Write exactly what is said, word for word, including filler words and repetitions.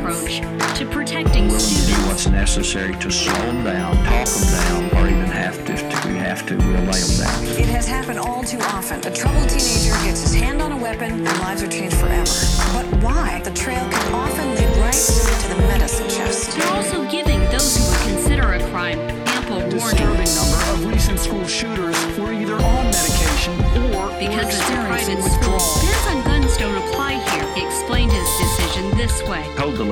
approach to protecting willing to do students. what's necessary to slow them down, talk them down, or even have to, if we have to, we'll lay them down. It has happened all too often. A troubled teenager gets his hand on a weapon and lives are changed forever. But why? The trail can often lead right to the medicine chest. They're also giving those who would consider a crime ample warning. Disturbing number of recent school shooters were either on medication or Because were it's a private experiencing school, withdrawal. bans on guns don't apply here. He explained his decision this way. Told the